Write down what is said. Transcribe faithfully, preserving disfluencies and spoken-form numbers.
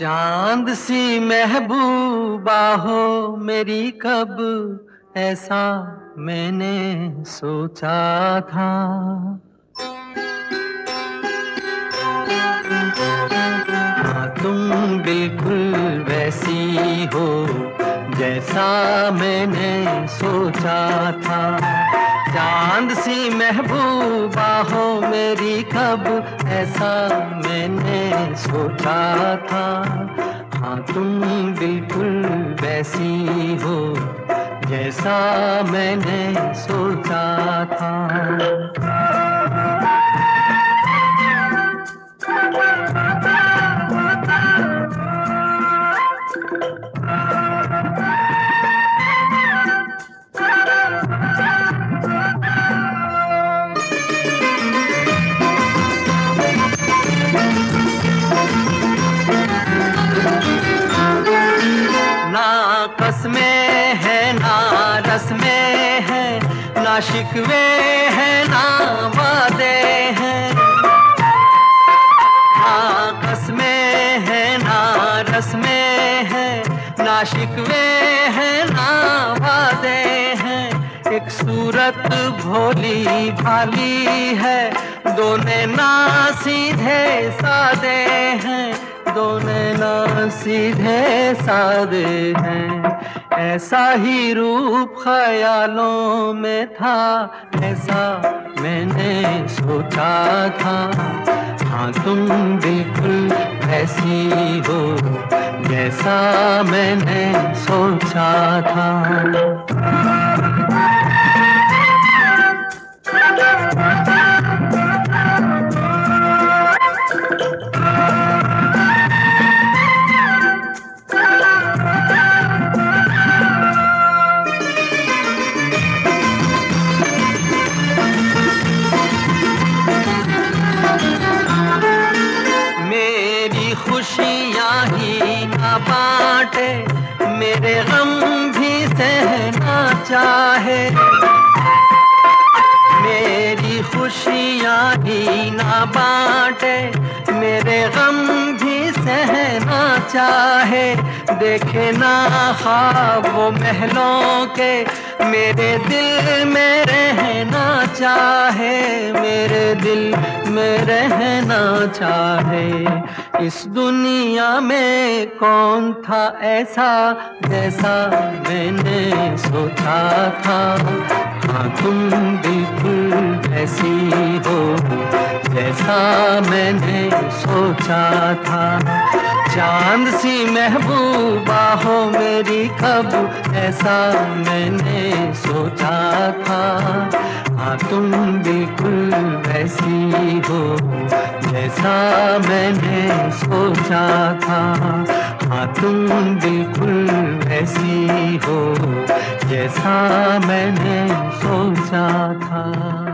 चांद सी महबूबा हो मेरी, कब ऐसा मैंने सोचा था। हाँ, तुम बिल्कुल वैसी हो जैसा मैंने सोचा था। चांद सी महबूबा हो मेरी, कब ऐसा मैंने सोचा था। हाँ, तुम बिल्कुल वैसी हो जैसा मैंने सोचा था। ना कसमें है ना रस्में है, ना शिकवे हैं ना वादे हैं। ना कसमें है ना रस्में है, ना शिकवे हैं ना वादे हैं। एक सूरत भोली भाली है, दोनों ना सीधे सादे हैं, दोनों ना सीधे सादे हैं। ऐसा ही रूप ख्यालों में था, ऐसा मैंने सोचा था। हाँ, तुम बिल्कुल ऐसी हो जैसा मैंने सोचा था। मेरी खुशियाँ ही ना बांटे, मेरे गम भी सहना चाहे। मेरी खुशियाँ ही ना बांटे, मेरे गम भी सहना चाहे। देखे ना ख्वाब वो महलों के, मेरे दिल में रहना चाहे, मेरे दिल में रहना चाहे। इस दुनिया में कौन था ऐसा जैसा मैंने सोचा था। हाँ, तुम बिल्कुल ऐसी हो जैसा मैंने सोचा था। चांद सी महबूबा हो मेरी, कब ऐसा मैंने सोचा था। हाँ, तुम बिल्कुल वैसी हो जैसा मैंने सोचा था। हाँ, तुम बिल्कुल वैसी हो जैसा मैंने सोचा था।